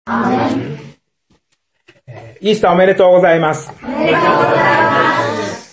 アーメン。 イースターおめでとうございます。 おめでとうございます。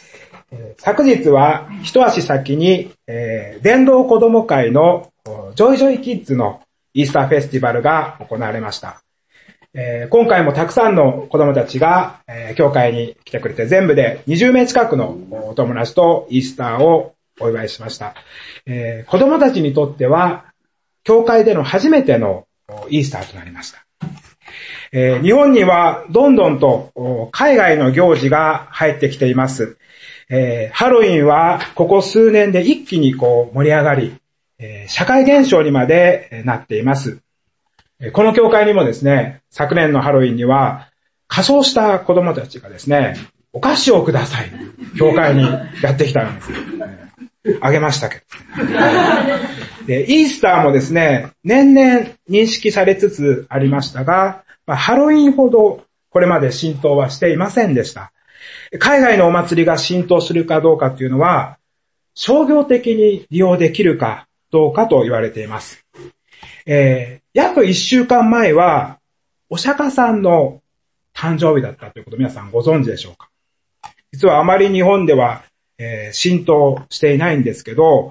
昨日は一足先に、伝道子ども会のジョイジョイキッズのイースターフェスティバルが行われました。今回もたくさんの子どもたちが、教会に来てくれて、全部で20名近くのお友達とイースターをお祝いしました。子どもたちにとっては、教会での初めてのイースターとなりました。日本にはどんどんと海外の行事が入ってきています。ハロウィンはここ数年で一気に盛り上がり、社会現象にまでなっています。この教会にもですね、昨年のハロウィンには仮装した子供たちがですね、お菓子をください。教会にやってきたんです。あげましたけど。で、イースターもですね、年々認識されつつありましたが、ハロウィンほどこれまで浸透はしていませんでした。海外のお祭りが浸透するかどうかというのは、商業的に利用できるかどうかと言われています。約1週間前は、お釈迦さんの誕生日だったということを皆さんご存知でしょうか？実はあまり日本では、浸透していないんですけど、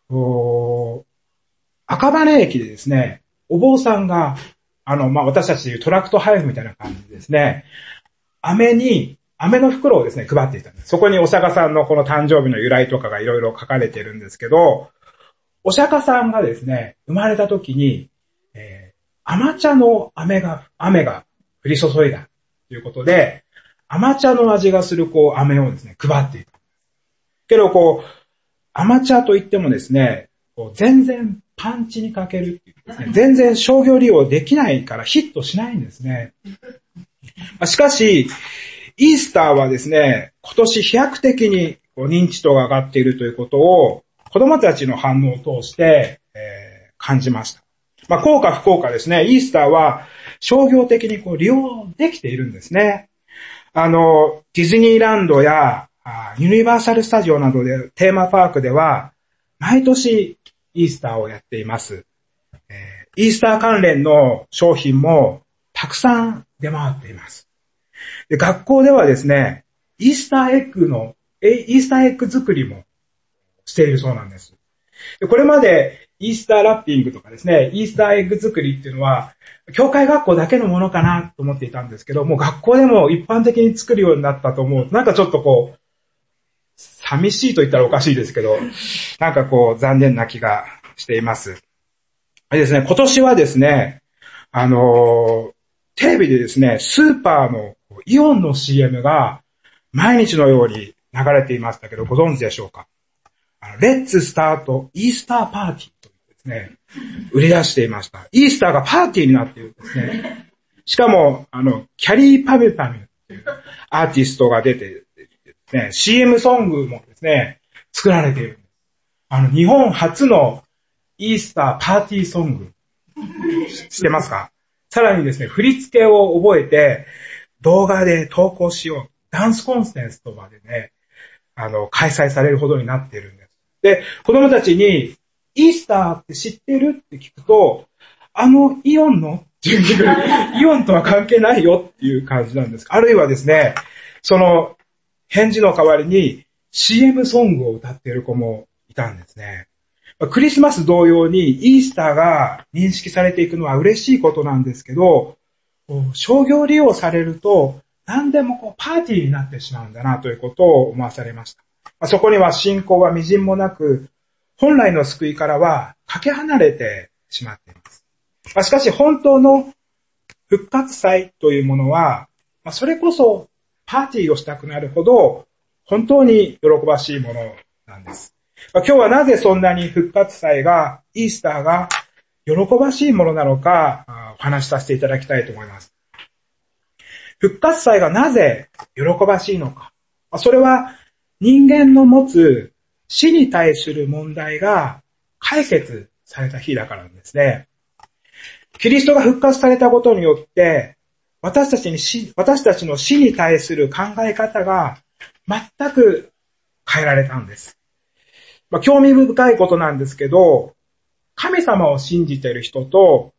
赤羽駅でですね、お坊さんが、私たちでいうトラクト配布みたいな感じでですね、飴の袋をですね、配っていたんです。そこにお釈迦さんのこの誕生日の由来とかがいろいろ書かれているんですけど、お釈迦さんがですね、生まれた時に、甘茶の飴が降り注いだということで、甘茶の味がする飴をですね、配っていた。けど甘茶といってもですね、全然パンチにかけるっていうですね、全然商業利用できないからヒットしないんですね。しかし、イースターはですね、今年飛躍的に認知度が上がっているということを子供たちの反応を通して、感じました。効果不効果ですね、イースターは商業的に利用できているんですね。ディズニーランドやユニバーサルスタジオなどでテーマパークでは毎年イースターをやっています。イースター関連の商品もたくさん出回っています。で、学校ではですね、イースターエッグ作りもしているそうなんです。で、これまでイースターラッピングとかですね、イースターエッグ作りっていうのは、教会学校だけのものかなと思っていたんですけど、もう学校でも一般的に作るようになったと思うと、なんかちょっと寂しいと言ったらおかしいですけど、なんか残念な気がしています。ですね、今年はですね、テレビでですね、スーパーのイオンの CM が毎日のように流れていましたけど、ご存知でしょうか？レッツスタートイースターパーティーとですね、売り出していました。イースターがパーティーになっているんですね。しかも、キャリーパミュパミュっていうアーティストが出てですね、CM ソングもですね、作られているんです。日本初のイースターパーティーソング、知ってますか？さらにですね、振り付けを覚えて、動画で投稿しよう。ダンスコンテストまでね、開催されるほどになっているんです。で、子供たちに、イースターって知ってるって聞くと、イオンのっていう、イオンとは関係ないよっていう感じなんです。あるいはですね、その返事の代わりに CM ソングを歌っている子もいたんですね。クリスマス同様にイースターが認識されていくのは嬉しいことなんですけど、商業利用されると何でもパーティーになってしまうんだなということを思わされました。そこには信仰は微塵もなく、本来の救いからはかけ離れてしまっています。しかし本当の復活祭というものは、それこそパーティーをしたくなるほど本当に喜ばしいものなんです。今日はなぜそんなに復活祭が、イースターが喜ばしいものなのかお話しさせていただきたいと思います。復活祭がなぜ喜ばしいのか。それは人間の持つ死に対する問題が解決された日だからなんですね。キリストが復活されたことによって、私たちの死に対する考え方が全く変えられたんです。興味深いことなんですけど、神様を信じている人と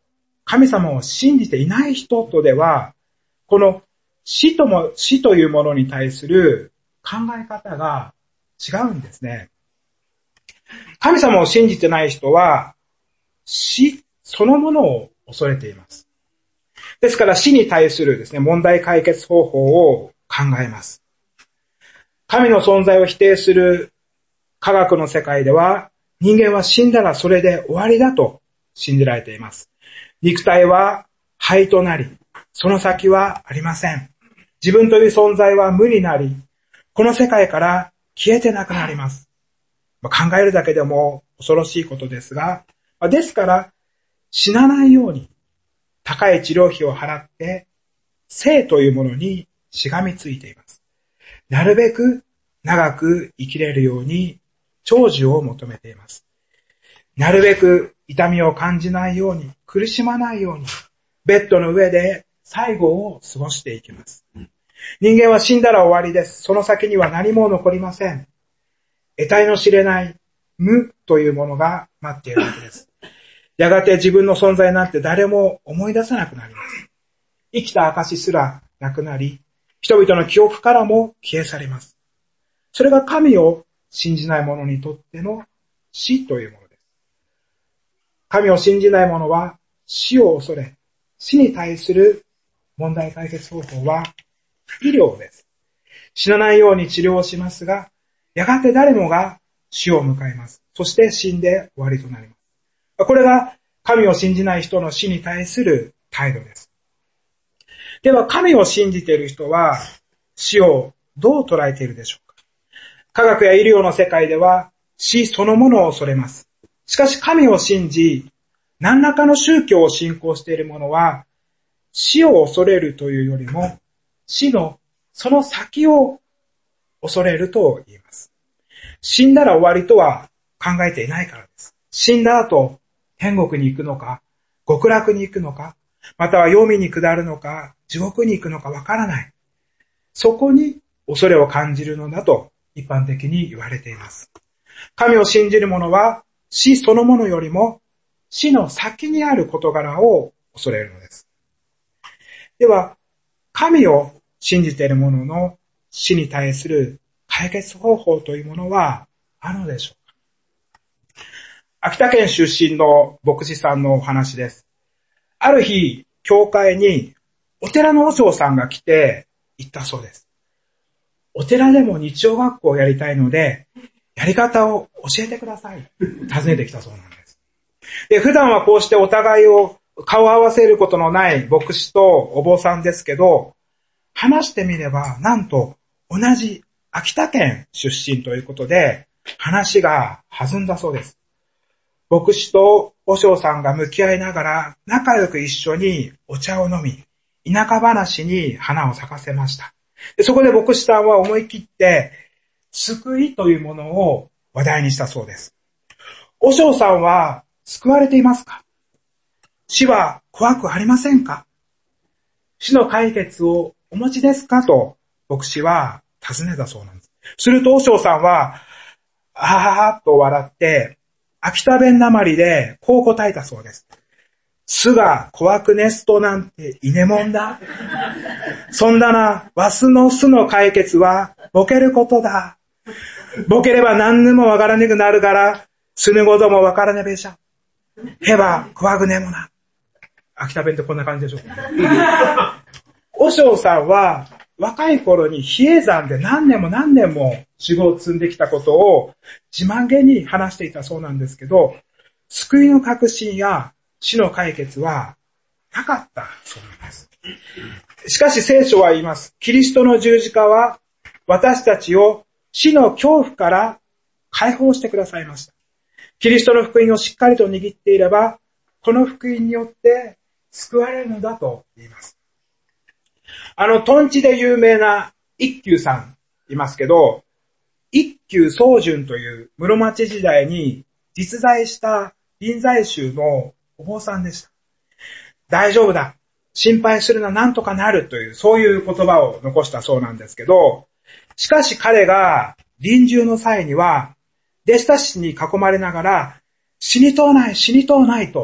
神様を信じていない人とでは、この死というものに対する考え方が違うんですね。神様を信じてない人は、死そのものを恐れています。ですから死に対するですね、問題解決方法を考えます。神の存在を否定する科学の世界では、人間は死んだらそれで終わりだと信じられています。肉体は灰となり、その先はありません。自分という存在は無になり、この世界から消えてなくなります。考えるだけでも恐ろしいことですが、ですから死なないように高い治療費を払って生というものにしがみついています。なるべく長く生きれるように長寿を求めています。なるべく痛みを感じないように、苦しまないように、ベッドの上で最後を過ごしていきます。人間は死んだら終わりです。その先には何も残りません。得体の知れない無というものが待っているわけです。やがて自分の存在なんて誰も思い出さなくなります。生きた証すらなくなり、人々の記憶からも消え去ります。それが神を信じない者にとっての死というものです。神を信じない者は死を恐れ、死に対する問題解決方法は医療です。死なないように治療をしますが、やがて誰もが死を迎えます。そして死んで終わりとなります。これが神を信じない人の死に対する態度です。では神を信じている人は死をどう捉えているでしょうか。科学や医療の世界では死そのものを恐れます。しかし神を信じ、何らかの宗教を信仰している者は死を恐れるというよりも死のその先を恐れると言います。死んだら終わりとは考えていないからです。死んだ後、天国に行くのか、極楽に行くのか、または黄泉に下るのか、地獄に行くのかわからない。そこに恐れを感じるのだと一般的に言われています。神を信じる者は死そのものよりも死の先にある事柄を恐れるのです。では、神を信じている者の死に対する解決方法というものはあるのでしょうか。秋田県出身の牧師さんのお話です。ある日、教会にお寺の和尚さんが来て言ったそうです。お寺でも日曜学校をやりたいので、やり方を教えてください。尋ねてきたそうなんです。で、普段はこうしてお互いを顔を合わせることのない牧師とお坊さんですけど、話してみれば、なんと同じ秋田県出身ということで、話が弾んだそうです。牧師と和尚さんが向き合いながら仲良く一緒にお茶を飲み、田舎話に花を咲かせました。でそこで牧師さんは思い切って救いというものを話題にしたそうです。和尚さんは救われていますか？死は怖くありませんか？死の解決をお持ちですか？と牧師は尋ねたそうなんです。すると和尚さんはあーと笑って秋田弁なまりでこう答えたそうです。巣が怖くねすとなんていねもんだ。そんだな、わすの巣の解決はボケることだ。ボケれば何にもわからねくなるから、すぬごともわからねべしゃ。へば怖くねもな。秋田弁ってこんな感じでしょうか。和尚さんは若い頃に比叡山で何年も修行を積んできたことを自慢げに話していたそうなんですけど、救いの確信や死の解決はなかったそうなんです。しかし聖書は言います。キリストの十字架は私たちを死の恐怖から解放してくださいました。キリストの福音をしっかりと握っていれば、この福音によって救われるのだと言います。トンチで有名な一休さんいますけど、一休宗純という室町時代に実在した臨済宗のお坊さんでした。大丈夫だ。心配するな、なんとかなるという、そういう言葉を残したそうなんですけど、しかし彼が臨終の際には、弟子たちに囲まれながら、死にとうないと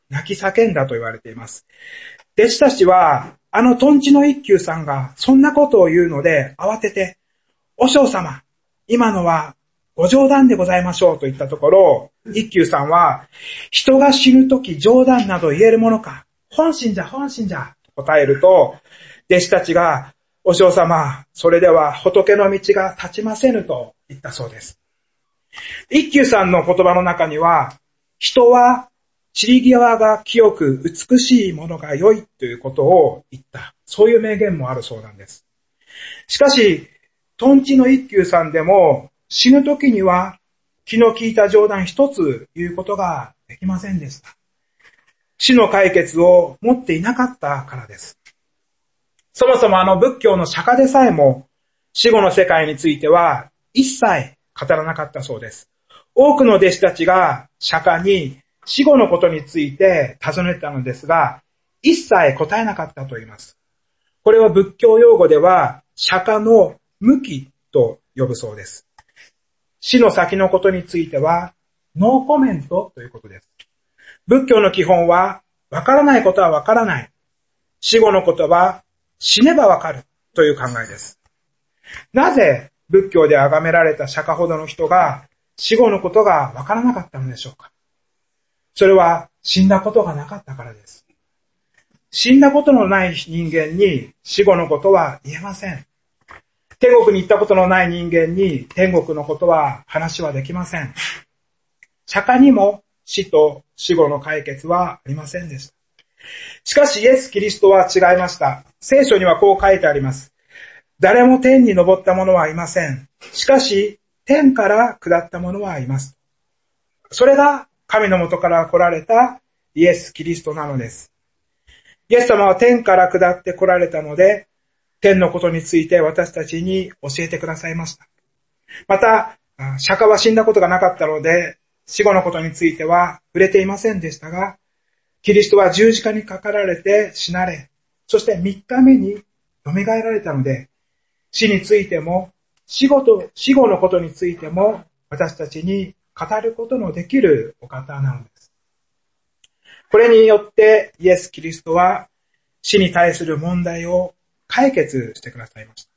泣き叫んだと言われています。弟子たちは、あのトンチの一休さんがそんなことを言うので慌てて、和尚様、今のはご冗談でございましょうと言ったところ、一休さんは、人が死ぬとき冗談など言えるものか、本心じゃ、と答えると、弟子たちが、和尚様、それでは仏の道が立ちませぬと言ったそうです。一休さんの言葉の中には、人は散り際が清く美しいものが良いということを言った。そういう名言もあるそうなんです。しかし、トンチの一休さんでも死ぬ時には気の利いた冗談一つ言うことができませんでした。死の解決を持っていなかったからです。そもそも仏教の釈迦でさえも死後の世界については一切語らなかったそうです。多くの弟子たちが釈迦に死後のことについて尋ねたのですが、一切答えなかったと言います。これは仏教用語では釈迦の無記と呼ぶそうです。死の先のことについてはノーコメントということです。仏教の基本はわからないことはわからない。死後のことは死ねばわかるという考えです。なぜ仏教で崇められた釈迦ほどの人が死後のことがわからなかったのでしょうか。それは死んだことがなかったからです。死んだことのない人間に死後のことは言えません。天国に行ったことのない人間に天国のことは話はできません。釈迦にも死と死後の解決はありませんでした。しかしイエス・キリストは違いました。聖書にはこう書いてあります。誰も天に昇った者はいません。しかし天から下った者はいます。それが神の元から来られたイエス・キリストなのです。イエス様は天から下って来られたので、天のことについて私たちに教えてくださいました。また、釈迦は死んだことがなかったので、死後のことについては触れていませんでしたが、キリストは十字架にかかられて死なれ、そして3日目に蘇られたので、死についても、死後のことについても、私たちに語ることのできるお方なのです。これによってイエス・キリストは死に対する問題を解決してくださいました。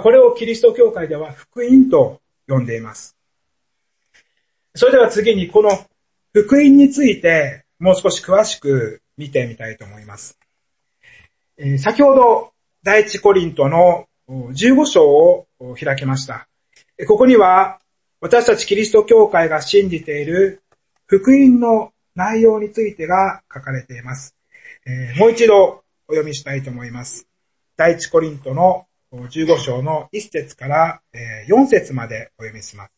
これをキリスト教会では福音と呼んでいます。それでは次にこの福音についてもう少し詳しく見てみたいと思います。先ほど第一コリントの15章を開きました。ここには私たちキリスト教会が信じている福音の内容についてが書かれています。もう一度お読みしたいと思います。第一コリントの15章の1節から4節までお読みします。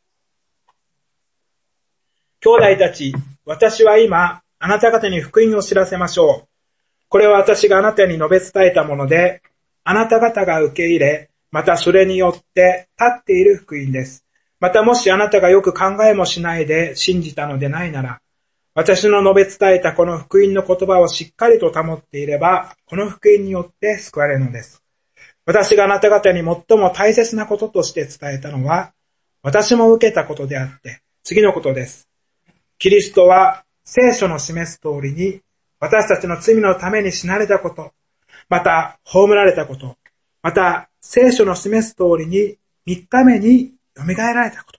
兄弟たち、私は今、あなた方に福音を知らせましょう。これは私があなたに述べ伝えたもので、あなた方が受け入れ、またそれによって立っている福音です。またもしあなたがよく考えもしないで信じたのでないなら、私の述べ伝えたこの福音の言葉をしっかりと保っていれば、この福音によって救われるのです。私があなた方に最も大切なこととして伝えたのは、私も受けたことであって、次のことです。キリストは聖書の示す通りに、私たちの罪のために死なれたこと、また葬られたこと、また聖書の示す通りに3日目に蘇られたこと。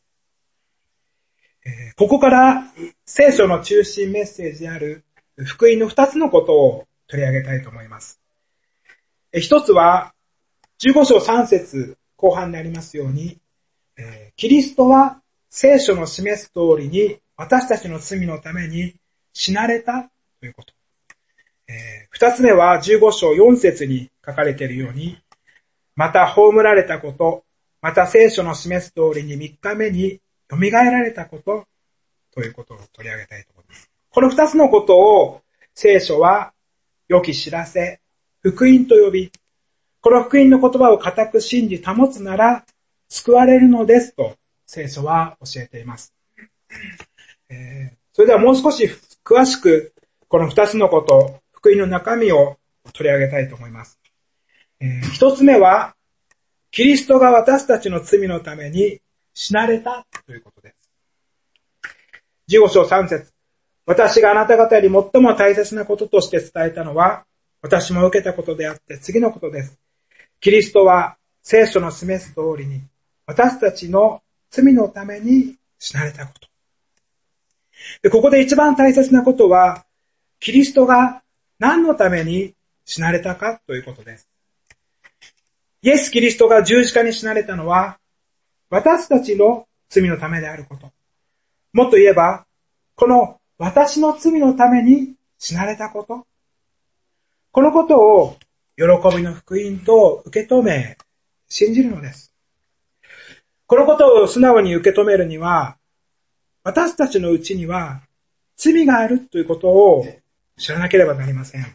ここから聖書の中心メッセージである福音の2つのことを取り上げたいと思います。一つは15章3節後半にありますように、キリストは聖書の示す通りに私たちの罪のために死なれたということ。二つ目は15章4節に書かれているように、また葬られたこと、また聖書の示す通りに3日目に蘇られたことということを取り上げたいと思います。この2つのことを聖書は良き知らせ、福音と呼び、この福音の言葉を固く信じ保つなら救われるのですと聖書は教えています。それではもう少し詳しくこの2つのこと、福音の中身を取り上げたいと思います。一つ目は、キリストが私たちの罪のために死なれたということです。15章3節。 私があなた方より最も大切なこととして伝えたのは、私も受けたことであって次のことです。キリストは聖書の示す通りに、私たちの罪のために死なれたこと。で、ここで一番大切なことは、キリストが何のために死なれたかということです。イエス・キリストが十字架に死なれたのは、私たちの罪のためであること。もっと言えば、この私の罪のために死なれたこと。このことを喜びの福音と受け止め、信じるのです。このことを素直に受け止めるには、私たちのうちには罪があるということを知らなければなりません。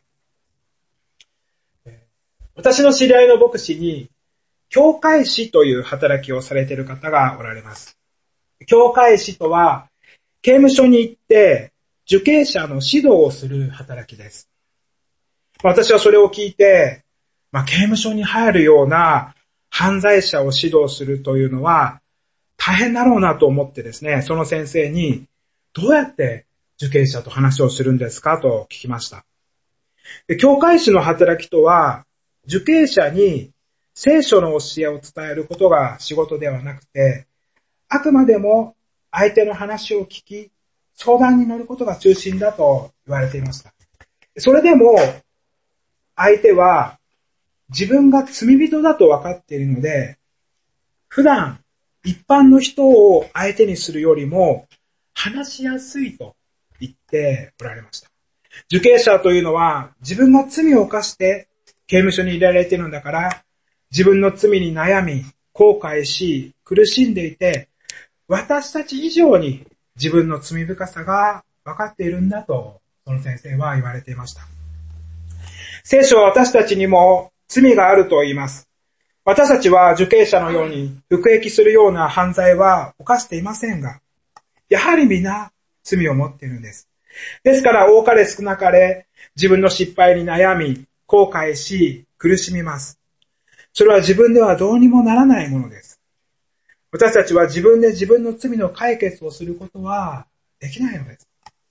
私の知り合いの牧師に、教会士という働きをされている方がおられます。教会士とは、刑務所に行って受刑者の指導をする働きです。私はそれを聞いて、刑務所に入るような犯罪者を指導するというのは大変だろうなと思ってですね、その先生にどうやって受刑者と話をするんですかと聞きました。教会士の働きとは、受刑者に聖書の教えを伝えることが仕事ではなくて、あくまでも相手の話を聞き、相談に乗ることが中心だと言われていました。それでも、相手は自分が罪人だと分かっているので、普段一般の人を相手にするよりも話しやすいと言っておられました。受刑者というのは自分が罪を犯して刑務所に入れられているのだから、自分の罪に悩み、後悔し、苦しんでいて、私たち以上に自分の罪深さが分かっているんだと、その先生は言われていました。聖書は私たちにも罪があると言います。私たちは受刑者のように服役するような犯罪は犯していませんが、やはり皆罪を持っているんです。ですから多かれ少なかれ自分の失敗に悩み、後悔し、苦しみます。それは自分ではどうにもならないものです。私たちは自分で自分の罪の解決をすることはできないのです。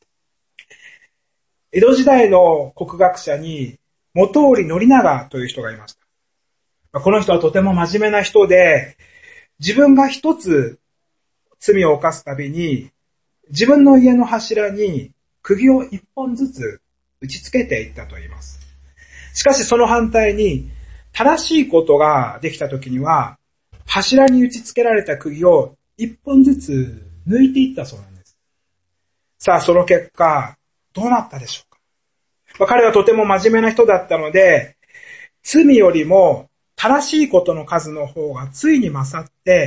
江戸時代の国学者に本居宣長という人がいました。この人はとても真面目な人で、自分が一つ罪を犯すたびに、自分の家の柱に釘を一本ずつ打ち付けていったと言います。しかしその反対に、正しいことができたときには、柱に打ち付けられた釘を一本ずつ抜いていったそうなんです。さあ、その結果、どうなったでしょうか。彼はとても真面目な人だったので、罪よりも正しいことの数の方がついに勝って、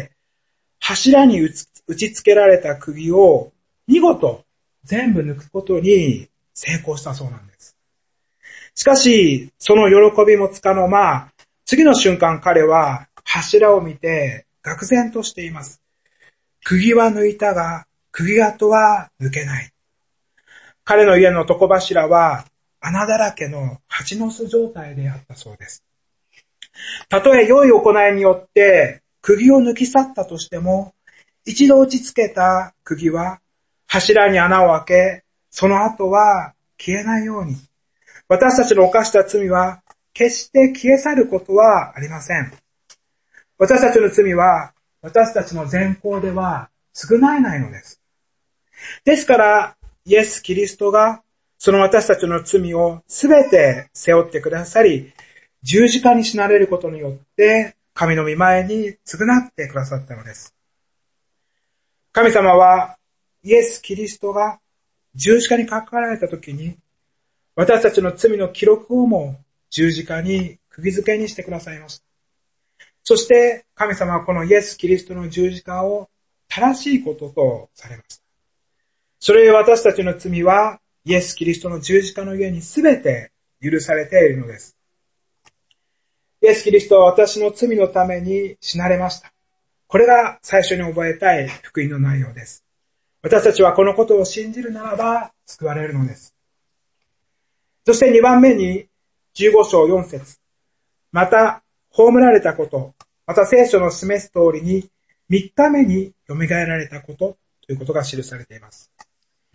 柱に打ち付けられた釘を見事全部抜くことに成功したそうなんです。しかし、その喜びもつかの間、次の瞬間彼は柱を見て愕然としています。釘は抜いたが、釘跡は抜けない。彼の家の床柱は穴だらけの蜂の巣状態であったそうです。たとえ良い行いによって釘を抜き去ったとしても、一度打ち付けた釘は柱に穴を開け、その後は消えないように、私たちの犯した罪は決して消え去ることはありません。私たちの罪は私たちの善行では償えないのです。ですから、イエス・キリストがその私たちの罪をすべて背負ってくださり、十字架に死なれることによって神の御前に償ってくださったのです。神様はイエス・キリストが十字架にかかられたときに、私たちの罪の記録をも十字架に釘付けにしてくださいました。そして神様はこのイエス・キリストの十字架を正しいこととされました。それゆえ私たちの罪はイエス・キリストの十字架の上にすべて許されているのです。イエス・キリストは私の罪のために死なれました。これが最初に覚えたい福音の内容です。私たちはこのことを信じるならば救われるのです。そして2番目に15章4節。また葬られたこと、また聖書の示す通りに3日目に蘇られたことということが記されています。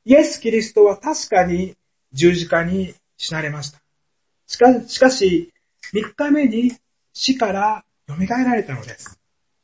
イエス・キリストは確かに十字架に死なれました。しかし、3日目に死から蘇られたのです。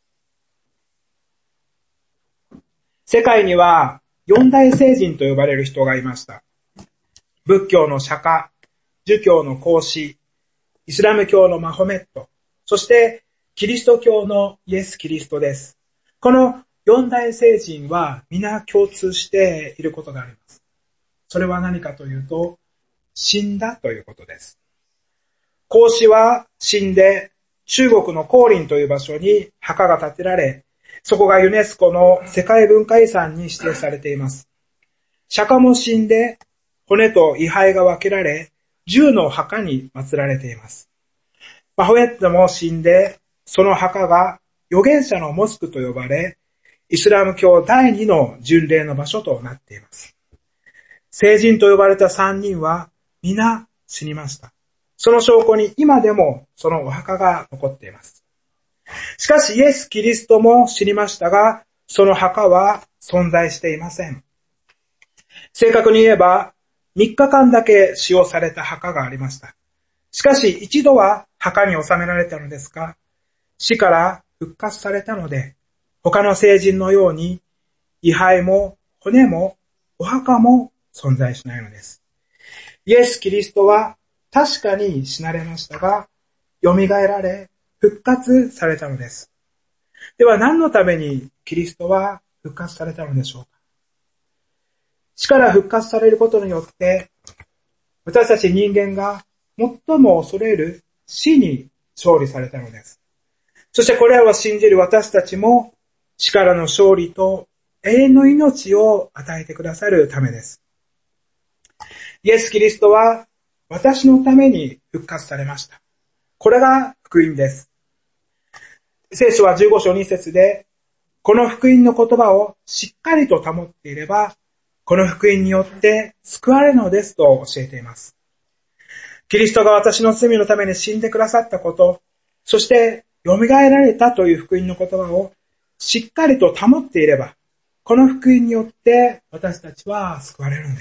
世界には四大聖人と呼ばれる人がいました。仏教の釈迦、儒教の孔子、イスラム教のマホメット、そしてキリスト教のイエス・キリストです。この四大聖人は皆共通していることがあります。それは何かというと、死んだということです。孔子は死んで中国の黄林という場所に墓が建てられ、そこがユネスコの世界文化遺産に指定されています。釈迦も死んで骨と位牌が分けられ、10の墓に祀られています。マホメットも死んで、その墓が預言者のモスクと呼ばれ、イスラム教第2の巡礼の場所となっています。聖人と呼ばれた3人は皆死にました。その証拠に今でもそのお墓が残っています。しかしイエス・キリストも死にましたが、その墓は存在していません。正確に言えば、3日間だけ使用された墓がありました。しかし一度は墓に収められたのですが、死から復活されたので、他の聖人のように、位牌も骨もお墓も存在しないのです。イエス・キリストは確かに死なれましたが、蘇られ、復活されたのです。では何のためにキリストは復活されたのでしょうか。死から復活されることによって、私たち人間が最も恐れる死に勝利されたのです。そしてこれらを信じる私たちも死からの勝利と永遠の命を与えてくださるためです。イエス・キリストは私のために復活されました。これが福音です。聖書は15章2節で、この福音の言葉をしっかりと保っていれば、この福音によって救われるのですと教えています。キリストが私の罪のために死んでくださったこと、そして蘇られたという福音の言葉をしっかりと保っていれば、この福音によって私たちは救われるのです。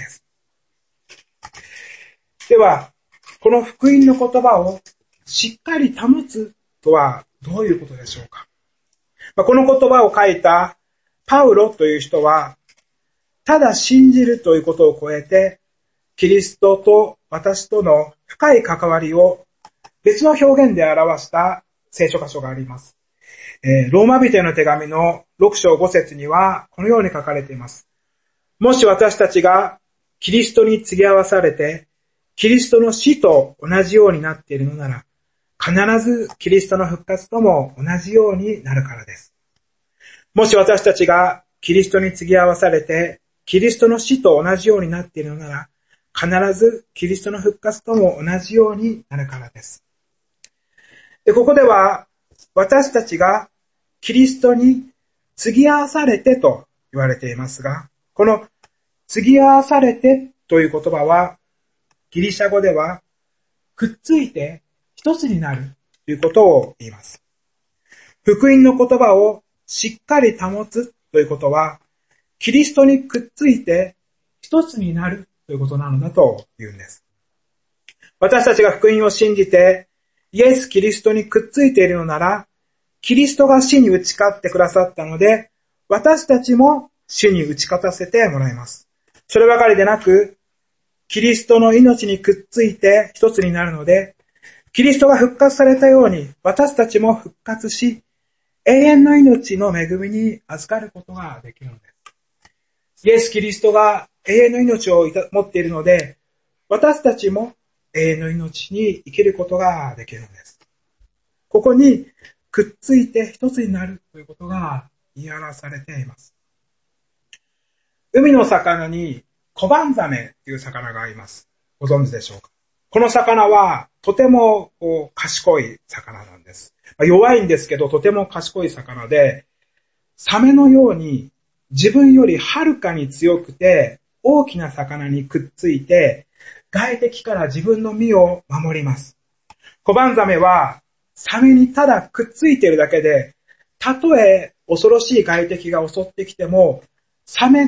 では、この福音の言葉をしっかり保つとはどういうことでしょうか。この言葉を書いたパウロという人は、ただ信じるということを超えて、キリストと私との深い関わりを別の表現で表した聖書箇所があります。ローマ人への手紙の6章5節にはこのように書かれています。もし私たちがキリストに継ぎ合わされて、キリストの死と同じようになっているのなら、必ずキリストの復活とも同じようになるからです。もし私たちがキリストに継ぎ合わされて、キリストの死と同じようになっているのなら、必ずキリストの復活とも同じようになるからです。で、ここでは、私たちがキリストに継ぎ合わされてと言われていますが、この継ぎ合わされてという言葉は、ギリシャ語では、くっついて一つになるということを言います。福音の言葉をしっかり保つということは、キリストにくっついて一つになるということなのだと言うんです。私たちが福音を信じて、イエス・キリストにくっついているのなら、キリストが死に打ち勝ってくださったので、私たちも死に打ち勝たせてもらいます。そればかりでなく、キリストの命にくっついて一つになるので、キリストが復活されたように、私たちも復活し、永遠の命の恵みに預かることができるのです。イエス・キリストが永遠の命を持っているので、私たちも永遠の命に生きることができるのです。ここにくっついて一つになるということが言い表されています。海の魚にコバンザメという魚がいます。ご存知でしょうか。この魚はとても賢い魚なんです。弱いんですけどとても賢い魚で、サメのように自分よりはるかに強くて大きな魚にくっついて外敵から自分の身を守ります。コバンザメはサメにただくっついているだけで、たとえ恐ろしい外敵が襲ってきても、サメが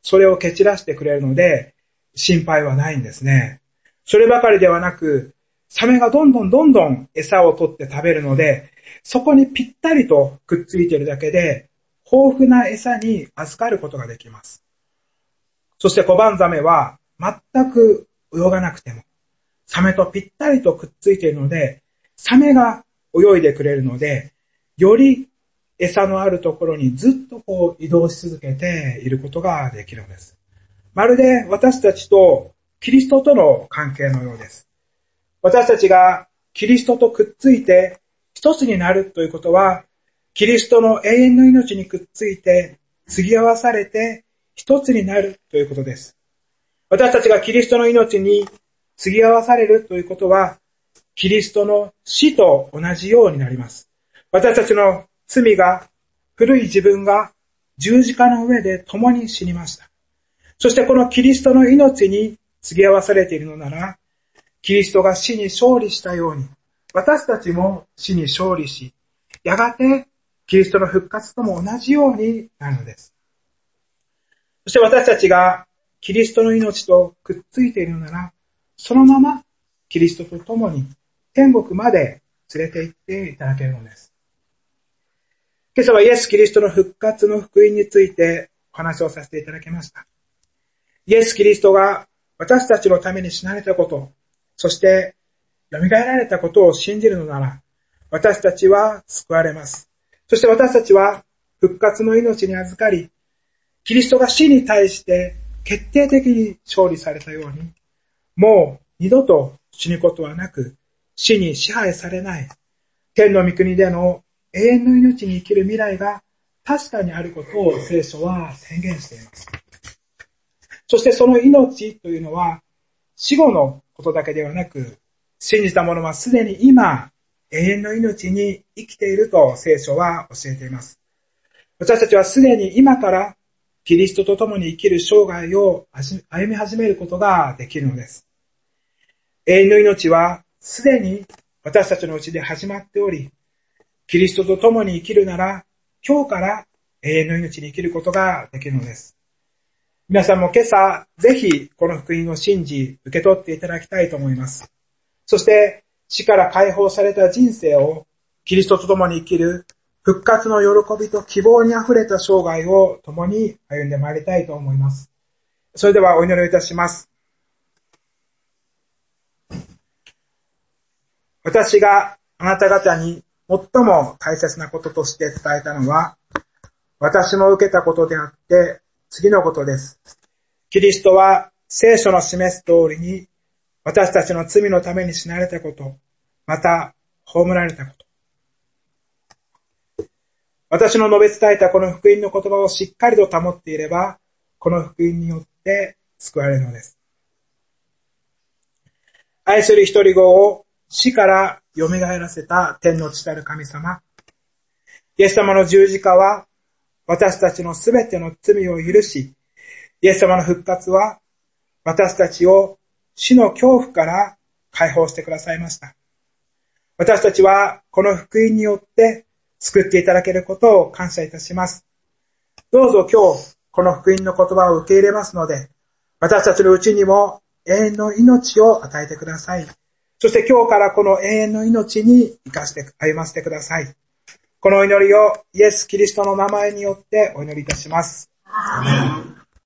それを蹴散らしてくれるので、心配はないんですね。そればかりではなく、サメがどんどん餌を取って食べるので、そこにぴったりとくっついているだけで、豊富な餌に預かることができます。そしてコバンザメは全く泳がなくても、サメとぴったりとくっついているので、サメが泳いでくれるので、より餌のあるところにずっと移動し続けていることができるのです。まるで私たちとキリストとの関係のようです。私たちがキリストとくっついて一つになるということは、キリストの永遠の命にくっついて、継ぎ合わされて一つになるということです。私たちがキリストの命に継ぎ合わされるということは、キリストの死と同じようになります。私たちの罪が、古い自分が十字架の上で共に死にました。そしてこのキリストの命に継ぎ合わされているのなら、キリストが死に勝利したように、私たちも死に勝利し、やがてキリストの復活とも同じようになるのです。そして私たちがキリストの命とくっついているのなら、そのままキリストと共に天国まで連れて行っていただけるのです。今朝はイエス・キリストの復活の福音についてお話をさせていただきました。イエス・キリストが私たちのために死なれたこと、そして蘇られたことを信じるのなら、私たちは救われます。そして私たちは復活の命に預かり、キリストが死に対して決定的に勝利されたように、もう二度と死ぬことはなく、死に支配されない、天の御国での永遠の命に生きる未来が確かにあることを聖書は宣言しています。そしてその命というのは、死後のことだけではなく、信じた者はすでに今、永遠の命に生きていると聖書は教えています。私たちはすでに今からキリストと共に生きる生涯を歩み始めることができるのです。永遠の命はすでに私たちのうちで始まっており、キリストと共に生きるなら、今日から永遠の命に生きることができるのです。皆さんも今朝、ぜひこの福音を信じ、受け取っていただきたいと思います。そして、死から解放された人生を、キリストと共に生きる復活の喜びと希望にあふれた生涯を共に歩んでまいりたいと思います。それではお祈りをいたします。私があなた方に最も大切なこととして伝えたのは、私も受けたことであって、次のことです。キリストは聖書の示す通りに、私たちの罪のために死なれたこと、また、葬られたこと。私の述べ伝えたこの福音の言葉をしっかりと保っていれば、この福音によって救われるのです。愛する一人子を死から蘇らせた天の父なる神様。イエス様の十字架は私たちのすべての罪を許し、イエス様の復活は私たちを死の恐怖から解放してくださいました。私たちはこの福音によって救っていただけることを感謝いたします。どうぞ今日この福音の言葉を受け入れますので、私たちのうちにも永遠の命を与えてください。そして今日からこの永遠の命に生かして歩ませてください。この祈りをイエス・キリストの名前によってお祈りいたします。アーメン。